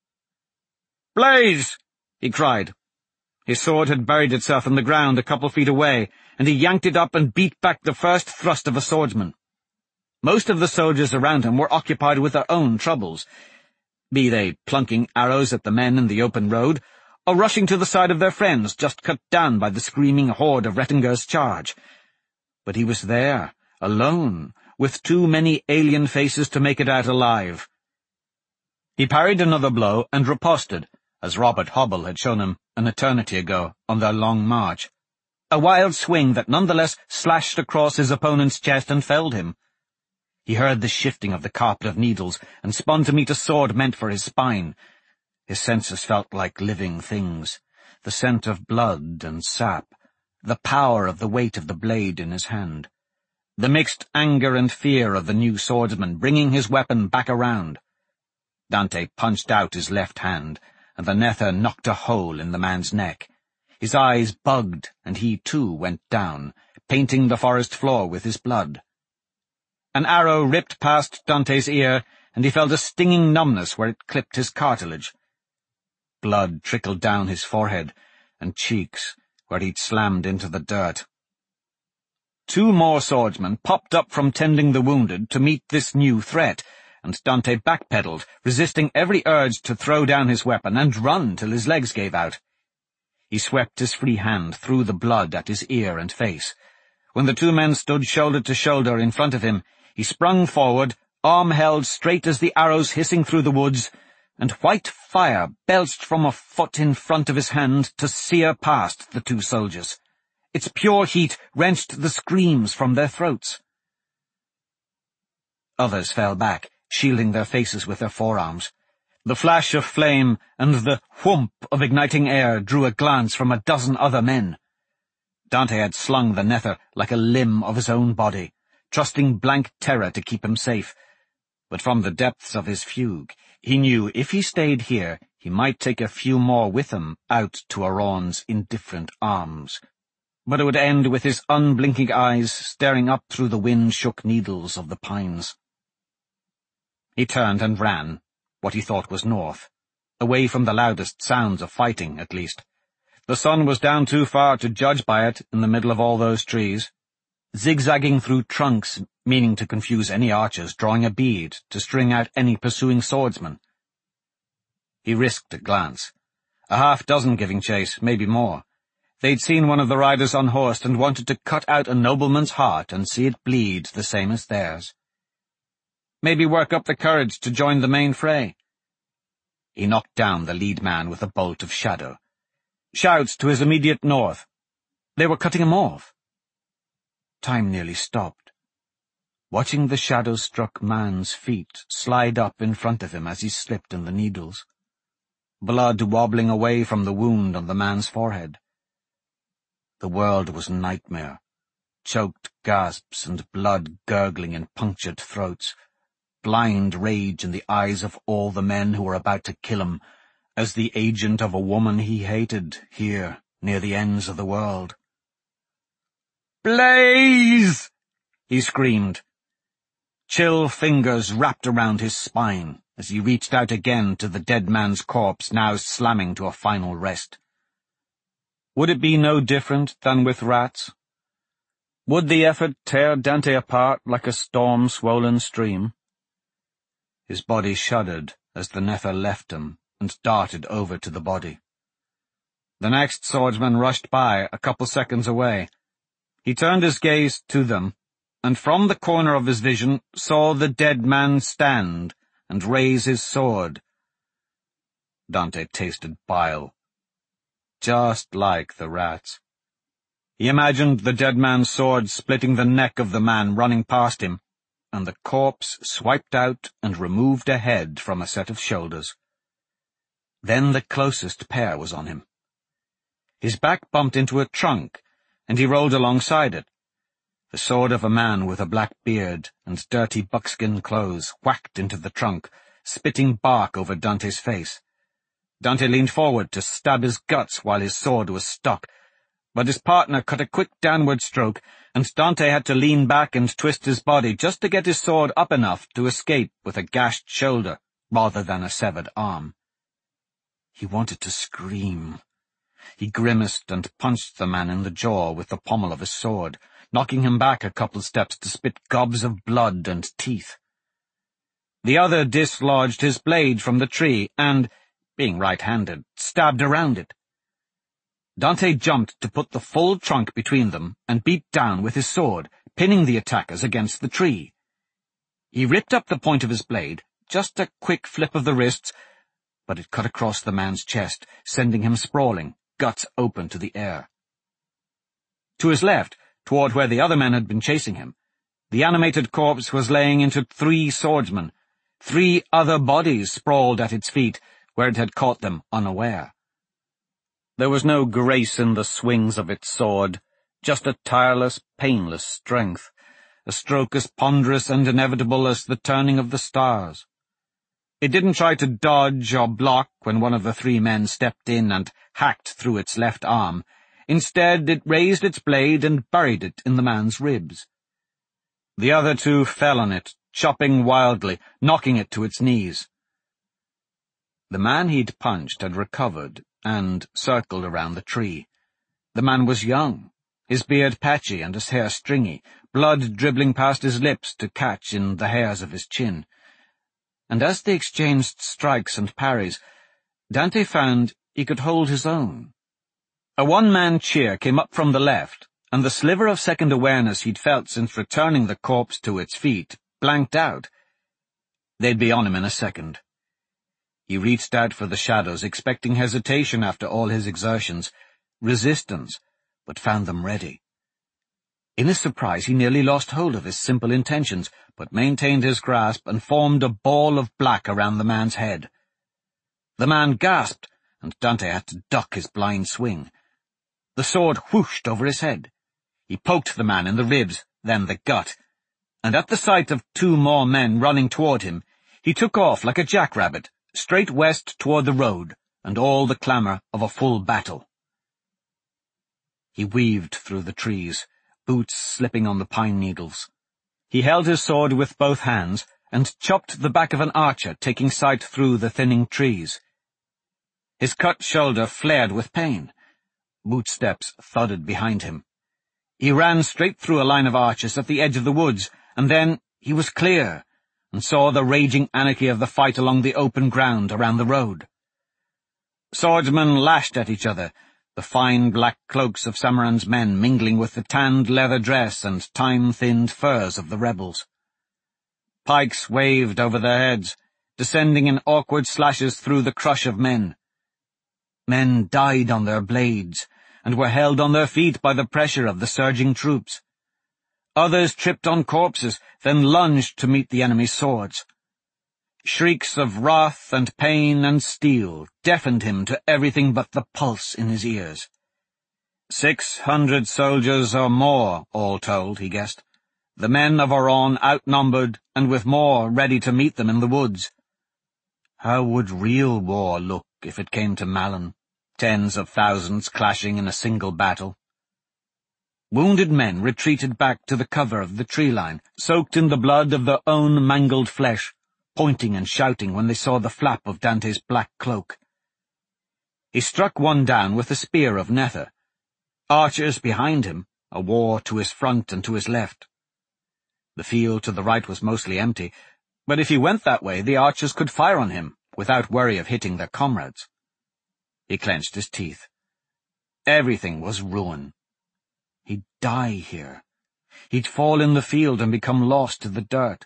"Blaze!" he cried. His sword had buried itself in the ground a couple feet away, and he yanked it up and beat back the first thrust of a swordsman. Most of the soldiers around him were occupied with their own troubles, be they plunking arrows at the men in the open road, or rushing to the side of their friends just cut down by the screaming horde of Rettinger's charge. But he was there, alone, with too many alien faces to make it out alive. He parried another blow and riposted, as Robert Hobble had shown him an eternity ago on their long march. A wild swing that nonetheless slashed across his opponent's chest and felled him. He heard the shifting of the carpet of needles and spun to meet a sword meant for his spine. His senses felt like living things, the scent of blood and sap, the power of the weight of the blade in his hand, the mixed anger and fear of the new swordsman bringing his weapon back around. Dante punched out his left hand, and the nether knocked a hole in the man's neck. His eyes bugged, and he too went down, painting the forest floor with his blood. An arrow ripped past Dante's ear, and he felt a stinging numbness where it clipped his cartilage. Blood trickled down his forehead and cheeks, where he'd slammed into the dirt. Two more swordsmen popped up from tending the wounded to meet this new threat, and Dante backpedaled, resisting every urge to throw down his weapon and run till his legs gave out. He swept his free hand through the blood at his ear and face. When the two men stood shoulder to shoulder in front of him, he sprung forward, arm held straight as the arrows hissing through the woods, and white fire belched from a foot in front of his hand to sear past the two soldiers. Its pure heat wrenched the screams from their throats. Others fell back, shielding their faces with their forearms. The flash of flame and the whoomp of igniting air drew a glance from a dozen other men. Dante had slung the nether like a limb of his own body, trusting blank terror to keep him safe. But from the depths of his fugue, he knew if he stayed here, he might take a few more with him out to Auron's indifferent arms. But it would end with his unblinking eyes staring up through the wind-shook needles of the pines. He turned and ran, what he thought was north, away from the loudest sounds of fighting, at least. The sun was down too far to judge by it in the middle of all those trees, zigzagging through trunks, meaning to confuse any archers drawing a bead to string out any pursuing swordsman. He risked a glance. A half-dozen giving chase, maybe more. They'd seen one of the riders unhorsed and wanted to cut out a nobleman's heart and see it bleed the same as theirs. Maybe work up the courage to join the main fray. He knocked down the lead man with a bolt of shadow. Shouts to his immediate north. They were cutting him off. Time nearly stopped. Watching the shadow-struck man's feet slide up in front of him as he slipped in the needles. Blood wobbling away from the wound on the man's forehead. The world was a nightmare. Choked gasps and blood gurgling in punctured throats. Blind rage in the eyes of all the men who were about to kill him, as the agent of a woman he hated here near the ends of the world. "Blaze!" he screamed. Chill fingers wrapped around his spine as he reached out again to the dead man's corpse, now slamming to a final rest. Would it be no different than with rats? Would the effort tear Dante apart like a storm-swollen stream? His body shuddered as the Nether left him and darted over to the body. The next swordsman rushed by, a couple seconds away. He turned his gaze to them, and from the corner of his vision saw the dead man stand and raise his sword. Dante tasted bile. Just like the rats. He imagined the dead man's sword splitting the neck of the man running past him, and the corpse swiped out and removed a head from a set of shoulders. Then the closest pair was on him. His back bumped into a trunk, and he rolled alongside it. The sword of a man with a black beard and dirty buckskin clothes whacked into the trunk, spitting bark over Dante's face. Dante leaned forward to stab his guts while his sword was stuck, but his partner cut a quick downward stroke, and Dante had to lean back and twist his body just to get his sword up enough to escape with a gashed shoulder rather than a severed arm. He wanted to scream. He grimaced and punched the man in the jaw with the pommel of his sword, knocking him back a couple steps to spit gobs of blood and teeth. The other dislodged his blade from the tree and, being right-handed, stabbed around it. Dante jumped to put the full trunk between them and beat down with his sword, pinning the attackers against the tree. He ripped up the point of his blade, just a quick flip of the wrists, but it cut across the man's chest, sending him sprawling, guts open to the air. To his left, toward where the other men had been chasing him, the animated corpse was laying into 3 swordsmen. 3 other bodies sprawled at its feet, where it had caught them unaware. There was no grace in the swings of its sword, just a tireless, painless strength, a stroke as ponderous and inevitable as the turning of the stars. It didn't try to dodge or block when one of the 3 men stepped in and hacked through its left arm. Instead, it raised its blade and buried it in the man's ribs. The other 2 fell on it, chopping wildly, knocking it to its knees. The man he'd punched had recovered and circled around the tree. The man was young, his beard patchy and his hair stringy, blood dribbling past his lips to catch in the hairs of his chin. And as they exchanged strikes and parries, Dante found he could hold his own. A one-man cheer came up from the left, and the sliver of second awareness he'd felt since returning the corpse to its feet blanked out. They'd be on him in a second. He reached out for the shadows, expecting hesitation after all his exertions, resistance, but found them ready. In his surprise, he nearly lost hold of his simple intentions, but maintained his grasp and formed a ball of black around the man's head. The man gasped, and Dante had to duck his blind swing. The sword whooshed over his head. He poked the man in the ribs, then the gut, and at the sight of 2 more men running toward him, he took off like a jackrabbit, straight west toward the road, and all the clamor of a full battle. He weaved through the trees, boots slipping on the pine needles. He held his sword with both hands, and chopped the back of an archer, taking sight through the thinning trees. His cut shoulder flared with pain. Bootsteps thudded behind him. He ran straight through a line of archers at the edge of the woods, and then he was clear, and saw the raging anarchy of the fight along the open ground around the road. Swordsmen lashed at each other, the fine black cloaks of Samaran's men mingling with the tanned leather dress and time-thinned furs of the rebels. Pikes waved over their heads, descending in awkward slashes through the crush of men. Men died on their blades, and were held on their feet by the pressure of the surging troops. Others tripped on corpses, then lunged to meet the enemy's swords. Shrieks of wrath and pain and steel deafened him to everything but the pulse in his ears. 600 soldiers or more, all told, he guessed. The men of Oran outnumbered, and with more ready to meet them in the woods. How would real war look if it came to Malyn? tens of thousands clashing in a single battle. Wounded men retreated back to the cover of the tree line, soaked in the blood of their own mangled flesh, pointing and shouting when they saw the flap of Dante's black cloak. He struck one down with a spear of nether. Archers behind him, a war to his front and to his left. The field to the right was mostly empty, but if he went that way, the archers could fire on him, without worry of hitting their comrades. He clenched his teeth. Everything was ruin. He'd die here. He'd fall in the field and become lost to the dirt.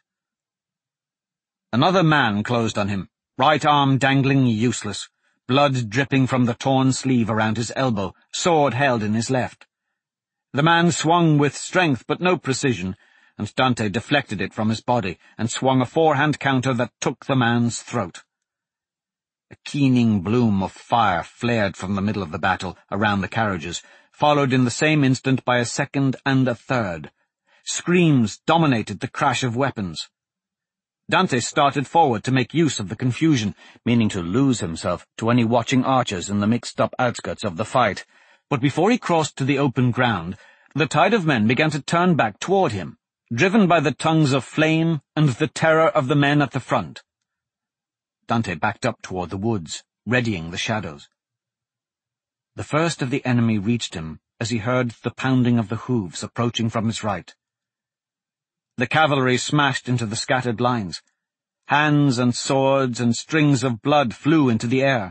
Another man closed on him, right arm dangling useless, blood dripping from the torn sleeve around his elbow, sword held in his left. The man swung with strength but no precision, and Dante deflected it from his body and swung a forehand counter that took the man's throat. A keening bloom of fire flared from the middle of the battle around the carriages, followed in the same instant by a second and a third. Screams dominated the crash of weapons. Dante started forward to make use of the confusion, meaning to lose himself to any watching archers in the mixed-up outskirts of the fight. But before he crossed to the open ground, the tide of men began to turn back toward him, driven by the tongues of flame and the terror of the men at the front. Dante backed up toward the woods, readying the shadows. The first of the enemy reached him as he heard the pounding of the hooves approaching from his right. The cavalry smashed into the scattered lines. Hands and swords and strings of blood flew into the air.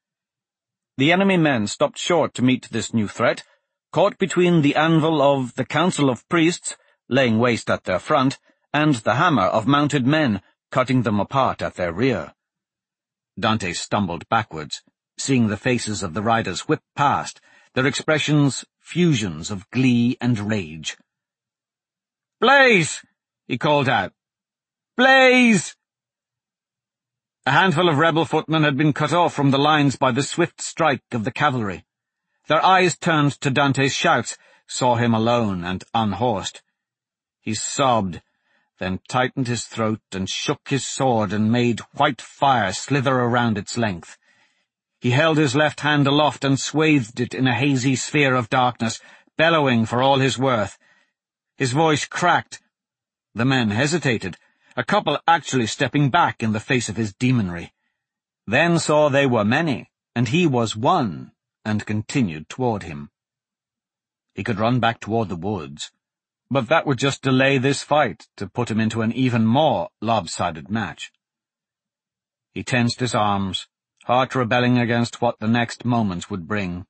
The enemy men stopped short to meet this new threat, caught between the anvil of the council of priests, laying waste at their front, and the hammer of mounted men, cutting them apart at their rear. Dante stumbled backwards, seeing the faces of the riders whip past, their expressions fusions of glee and rage. "Blaze!" he called out. "Blaze!" A handful of rebel footmen had been cut off from the lines by the swift strike of the cavalry. Their eyes turned to Dante's shouts, saw him alone and unhorsed. He sobbed, then tightened his throat and shook his sword and made white fire slither around its length. He held his left hand aloft and swathed it in a hazy sphere of darkness, bellowing for all his worth. His voice cracked. The men hesitated, a couple actually stepping back in the face of his demonry. Then saw they were many, and he was one, and continued toward him. He could run back toward the woods, but that would just delay this fight to put him into an even more lopsided match. He tensed his arms, heart rebelling against what the next moments would bring.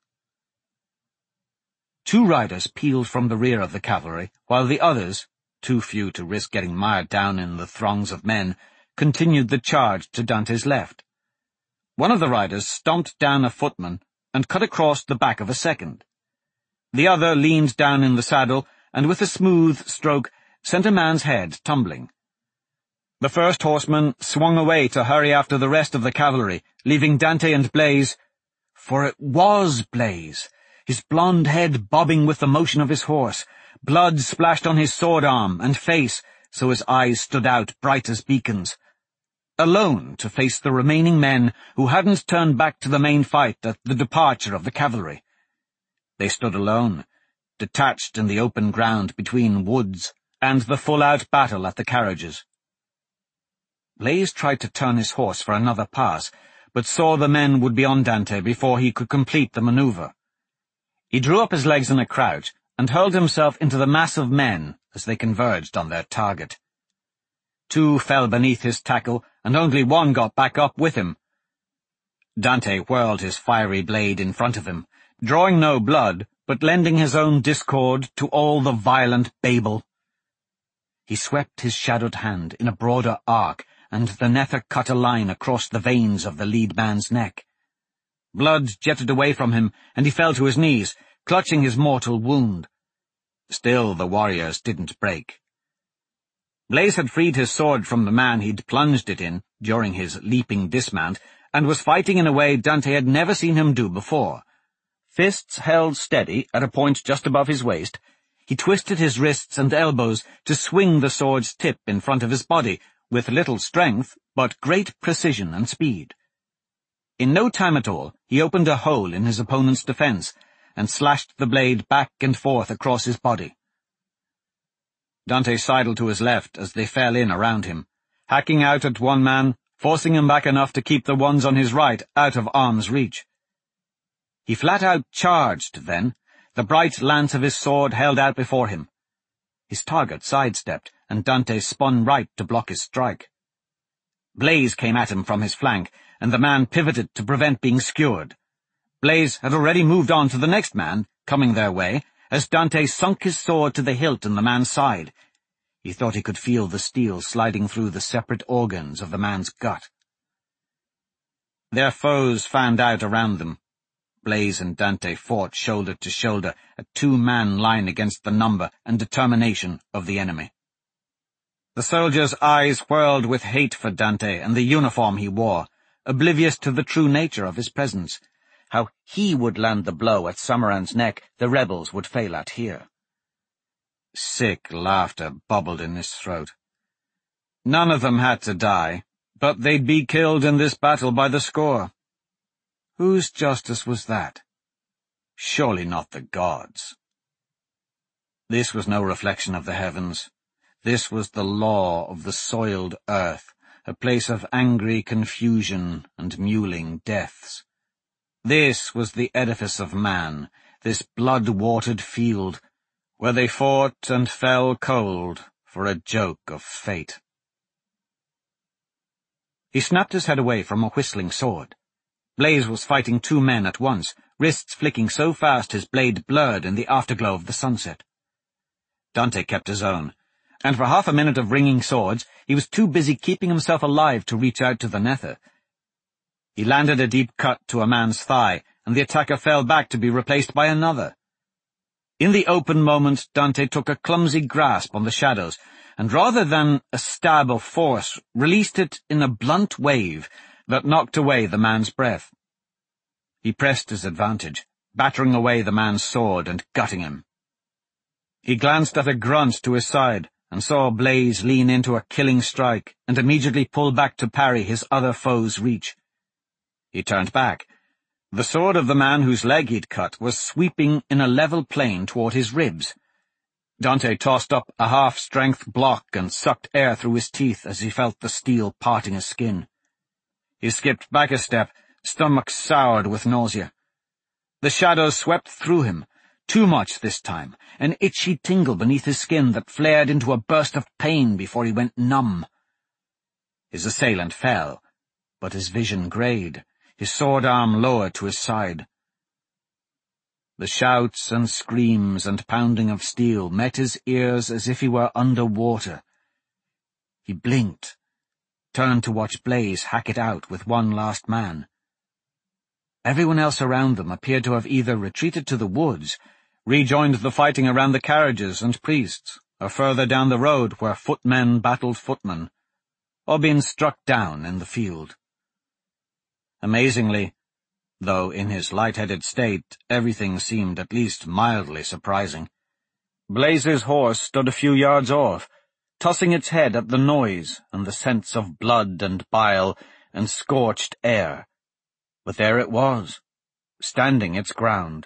Two riders peeled from the rear of the cavalry, while the others, too few to risk getting mired down in the throngs of men, continued the charge to Dante's left. One of the riders stomped down a footman and cut across the back of a second. The other leaned down in the saddle and with a smooth stroke sent a man's head tumbling. The first horseman swung away to hurry after the rest of the cavalry, leaving Dante and Blaze, for it was Blaze, his blond head bobbing with the motion of his horse. Blood splashed on his sword arm and face, so his eyes stood out bright as beacons. Alone to face the remaining men who hadn't turned back to the main fight at the departure of the cavalry. They stood alone, detached in the open ground between woods and the full-out battle at the carriages. Blaze tried to turn his horse for another pass, but saw the men would be on Dante before he could complete the maneuver. He drew up his legs in a crouch and hurled himself into the mass of men as they converged on their target. Two fell beneath his tackle, and only one got back up with him. Dante whirled his fiery blade in front of him, drawing no blood, but lending his own discord to all the violent babel. He swept his shadowed hand in a broader arc, and the nether cut a line across the veins of the lead man's neck. Blood jetted away from him, and he fell to his knees, clutching his mortal wound. Still the warriors didn't break. Blaze had freed his sword from the man he'd plunged it in during his leaping dismount, and was fighting in a way Dante had never seen him do before. Fists held steady at a point just above his waist, he twisted his wrists and elbows to swing the sword's tip in front of his body, with little strength, but great precision and speed. In no time at all, he opened a hole in his opponent's defense and slashed the blade back and forth across his body. Dante sidled to his left as they fell in around him, hacking out at one man, forcing him back enough to keep the ones on his right out of arm's reach. He flat-out charged then, the bright lance of his sword held out before him. His target sidestepped, and Dante spun right to block his strike. Blaze came at him from his flank, and the man pivoted to prevent being skewered. Blaze had already moved on to the next man, coming their way, as Dante sunk his sword to the hilt in the man's side. He thought he could feel the steel sliding through the separate organs of the man's gut. Their foes fanned out around them. Blaze and Dante fought shoulder to shoulder, a two-man line against the number and determination of the enemy. The soldier's eyes whirled with hate for Dante and the uniform he wore, oblivious to the true nature of his presence. How he would land the blow at Summerand's neck the rebels would fail at here. Sick laughter bubbled in his throat. None of them had to die, but they'd be killed in this battle by the score. Whose justice was that? Surely not the gods. This was no reflection of the heavens. This was the law of the soiled earth, a place of angry confusion and mewling deaths. This was the edifice of man, this blood-watered field, where they fought and fell cold for a joke of fate. He snapped his head away from a whistling sword. Blaze was fighting two men at once, wrists flicking so fast his blade blurred in the afterglow of the sunset. Dante kept his own, and for half a minute of ringing swords, he was too busy keeping himself alive to reach out to the nether. He landed a deep cut to a man's thigh, and the attacker fell back to be replaced by another. In the open moment, Dante took a clumsy grasp on the shadows, and rather than a stab of force, released it in a blunt wave that knocked away the man's breath. He pressed his advantage, battering away the man's sword and gutting him. He glanced at a grunt to his side, and saw Blaze lean into a killing strike and immediately pull back to parry his other foe's reach. He turned back. The sword of the man whose leg he'd cut was sweeping in a level plane toward his ribs. Dante tossed up a half-strength block and sucked air through his teeth as he felt the steel parting his skin. He skipped back a step, stomach soured with nausea. The shadows swept through him, too much this time, an itchy tingle beneath his skin that flared into a burst of pain before he went numb. His assailant fell, but his vision greyed, his sword arm lowered to his side. The shouts and screams and pounding of steel met his ears as if he were under water. He blinked, turned to watch Blaze hack it out with one last man. Everyone else around them appeared to have either retreated to the woods, rejoined the fighting around the carriages and priests, or further down the road where footmen battled footmen, or been struck down in the field. Amazingly, though in his light-headed state everything seemed at least mildly surprising, Blaze's horse stood a few yards off, tossing its head at the noise and the scents of blood and bile and scorched air. But there it was, standing its ground.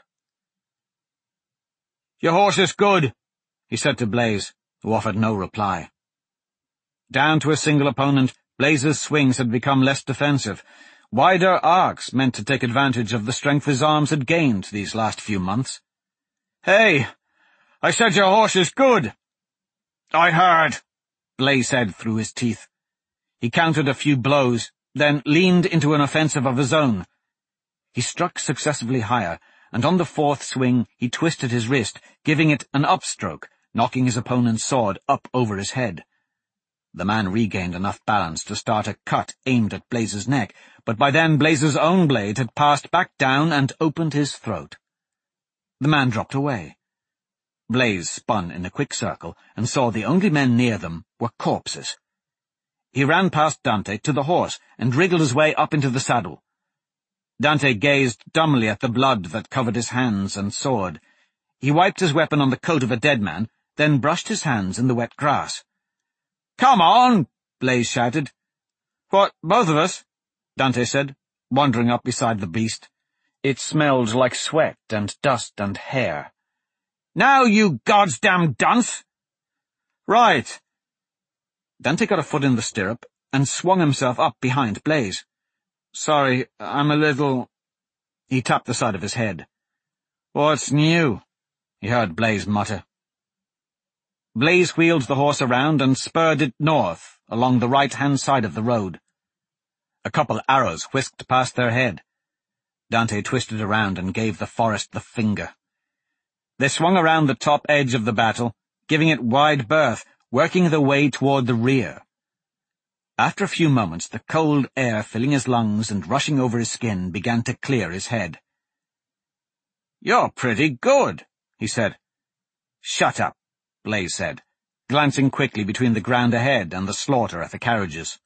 "Your horse is good," he said to Blaze, who offered no reply. Down to a single opponent, Blaze's swings had become less defensive. Wider arcs meant to take advantage of the strength his arms had gained these last few months. "Hey, I said your horse is good." "I heard," Blaze said through his teeth. He countered a few blows, then leaned into an offensive of his own. He struck successively higher, and on the fourth swing he twisted his wrist, giving it an upstroke, knocking his opponent's sword up over his head. The man regained enough balance to start a cut aimed at Blaze's neck, but by then Blaze's own blade had passed back down and opened his throat. The man dropped away. Blaze spun in a quick circle and saw the only men near them were corpses. He ran past Dante to the horse and wriggled his way up into the saddle. Dante gazed dumbly at the blood that covered his hands and sword. He wiped his weapon on the coat of a dead man, then brushed his hands in the wet grass. "Come on!" Blaze shouted. "What, both of us?" Dante said. wandering up beside the beast. It smelled like sweat and dust and hair. "Now, you goddamn dunce!" "Right." Dante got a foot in the stirrup and swung himself up behind Blaze. "Sorry, I'm a little—" He tapped the side of his head. "What's new?" he heard Blaze mutter. Blaze wheeled the horse around and spurred it north, along the right-hand side of the road. A couple arrows whisked past their head. Dante twisted around and gave the forest the finger. They swung around the top edge of the battle, giving it wide berth, working their way toward the rear. After a few moments, the cold air filling his lungs and rushing over his skin began to clear his head. "You're pretty good," he said. "Shut up," Blaze said, glancing quickly between the ground ahead and the slaughter at the carriages.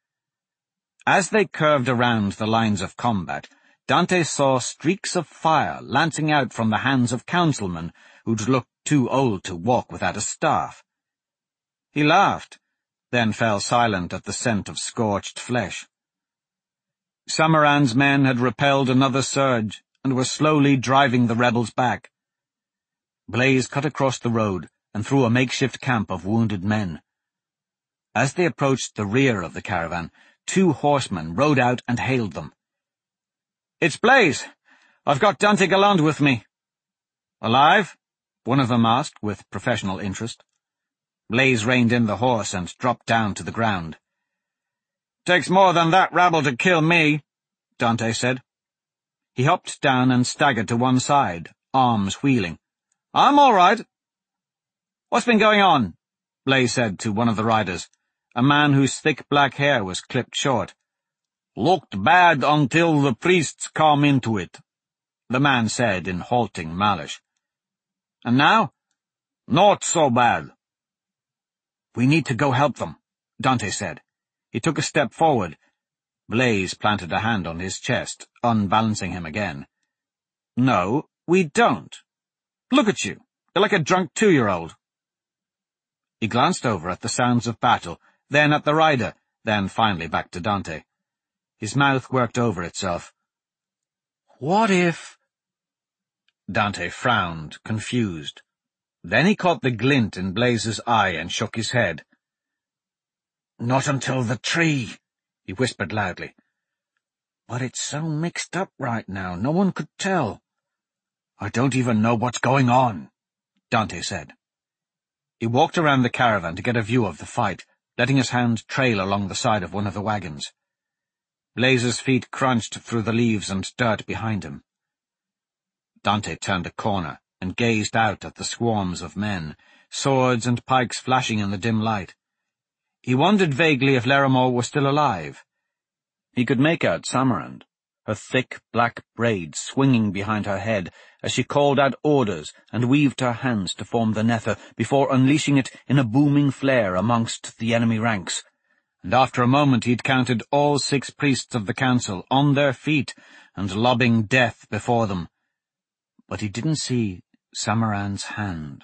As they curved around the lines of combat, Dante saw streaks of fire lancing out from the hands of councilmen who'd looked too old to walk without a staff. He laughed, then fell silent at the scent of scorched flesh. Samaran's men had repelled another surge and were slowly driving the rebels back. Blaze cut across the road and through a makeshift camp of wounded men. As they approached the rear of the caravan, 2 horsemen rode out and hailed them. "It's Blaze. I've got Dante Galland with me." "Alive?" one of them asked with professional interest. Blaze reined in the horse and dropped down to the ground. "Takes more than that rabble to kill me," Dante said. He hopped down and staggered to one side, arms wheeling. "I'm all right." "What's been going on?" Blaze said to one of the riders, a man whose thick black hair was clipped short. "Looked bad until the priests come into it," the man said in halting malice. "And now?" "Not so bad." "We need to go help them," Dante said. He took a step forward. Blaze planted a hand on his chest, unbalancing him again. "No, we don't. Look at you. You're like a drunk 2-year-old. He glanced over at the sounds of battle, then at the rider, then finally back to Dante. His mouth worked over itself. "What if—" Dante frowned, confused. Then he caught the glint in Blaze's eye and shook his head. "Not until the tree," he whispered loudly. "But it's so mixed up right now, no one could tell." "I don't even know what's going on," Dante said. He walked around the caravan to get a view of the fight, letting his hand trail along the side of one of the wagons. Blaze's feet crunched through the leaves and dirt behind him. Dante turned a corner and gazed out at the swarms of men, swords and pikes flashing in the dim light. He wondered vaguely if Larimore was still alive. He could make out Samaran, her thick black braids swinging behind her head as she called out orders and weaved her hands to form the nether before unleashing it in a booming flare amongst the enemy ranks. And after a moment he'd counted all 6 priests of the council on their feet and lobbing death before them. But he didn't see Samaran's hand.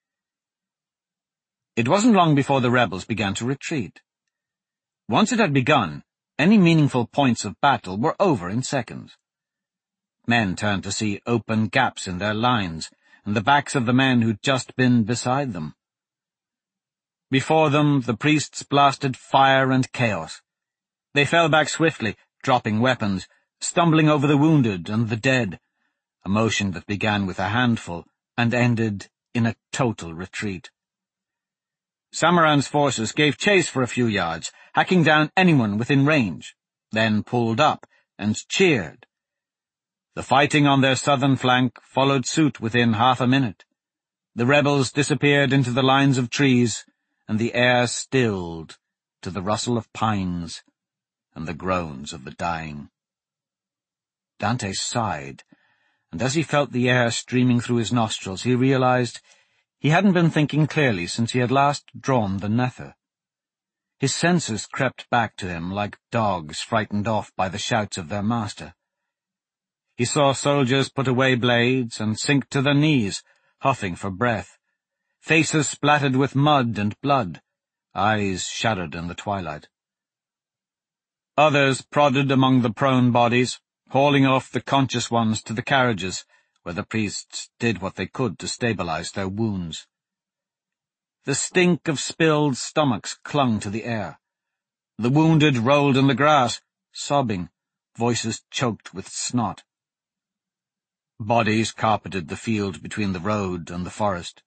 It wasn't long before the rebels began to retreat. Once it had begun, any meaningful points of battle were over in seconds. Men turned to see open gaps in their lines and the backs of the men who'd just been beside them. Before them, the priests blasted fire and chaos. They fell back swiftly, dropping weapons, stumbling over the wounded and the dead, a motion that began with a handful and ended in a total retreat. Samaran's forces gave chase for a few yards, hacking down anyone within range, then pulled up and cheered. The fighting on their southern flank followed suit within half a minute. The rebels disappeared into the lines of trees, and the air stilled to the rustle of pines and the groans of the dying. Dante sighed, and as he felt the air streaming through his nostrils, he realized he hadn't been thinking clearly since he had last drawn the nether. His senses crept back to him like dogs frightened off by the shouts of their master. He saw soldiers put away blades and sink to their knees, huffing for breath, faces splattered with mud and blood, eyes shadowed in the twilight. Others prodded among the prone bodies, hauling off the conscious ones to the carriages, where the priests did what they could to stabilize their wounds. The stink of spilled stomachs clung to the air. The wounded rolled in the grass, sobbing, voices choked with snot. Bodies carpeted the field between the road and the forest.